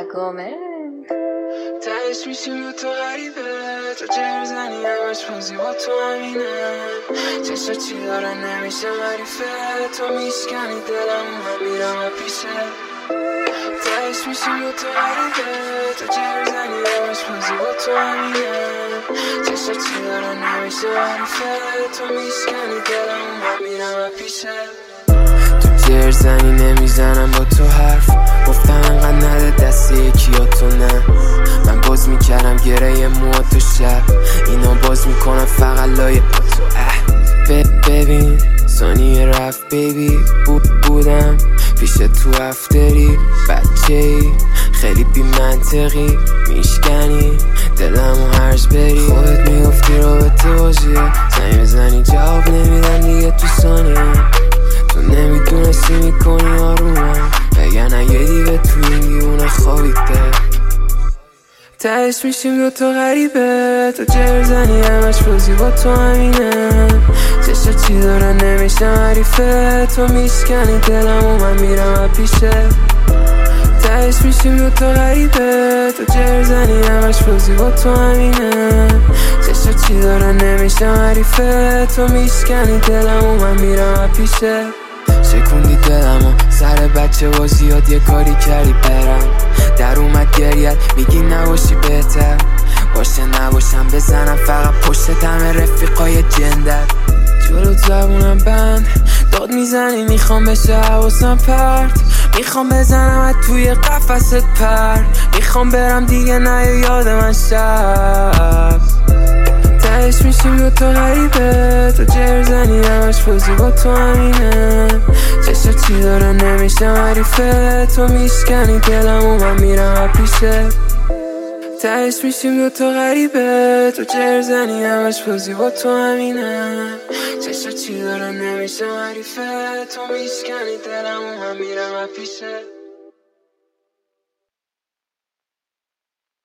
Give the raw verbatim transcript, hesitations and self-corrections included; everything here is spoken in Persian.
come تهش میشیم دو تا غریبه تو جر زنی همش بازی با تو همینه چشا چی داره نمیشه معریفه تو میشکنی دلم من میرم پیشه تهش میشیم دو تا غریبه تو جر زنی همش بازی با تو همینه چشا چی داره نمیشه معریفه تو میشکنی دلم من میرم پیشه تو جر زنی نمیزنم با تو حرف گفتم انقدر نده دست یکی یا تو نه من باز میکردم گره مو تو شب اینا باز میکنم فقط لایه با تو اه ببین ثانیه رفت بیبی بود بودم پیش تو افتری بچه ای خیلی بی منطقی میشکنی دلمو هرج بری خودت میگفتی رابطه بازیه زنی بزنی جواب نمیدن دیگه تو ثانیه تو نمیدونستی میکنی آرومم بگن یه دیگه تو این دیونه خوابیده تهش میشیم دو تا غریبه تو جر زنی همش بازی با تو همینه چشا چی داره نمیشه معریفه تو میشکنی دلم و من میرم پیشه تهش میشیم دو تا غریبه تو جر زنی همش بازی با تو همینه چشا چی داره نمیشه معریفه تو میشکنی دلم و من میرم پیشه شکوندی دلمو سر بچه با زیاد یه کاری کردی برم در اومد گریت میگی نباشی بهتر باشه نباشم بزنم فقط پشت همه رفیقای جندت جلو زبونم بند داد میزنی میخوام بشه حواسم پرت میخوام بزنم توی قفست پر میخوام برم دیگه نه یاد من شب تهش میشیم دو تا غریبه تو جر زنی همش بازی با تو همینه چشا چی داره نمیشه معریفه تو میشکنی دلم و من میرم پیشه تهش میشیم دو تا غریبه تو جر زنی همش بازی با تو همینه چشا چی داره نمیشه معریفه تو میشکنی دلم و من میرم پیشه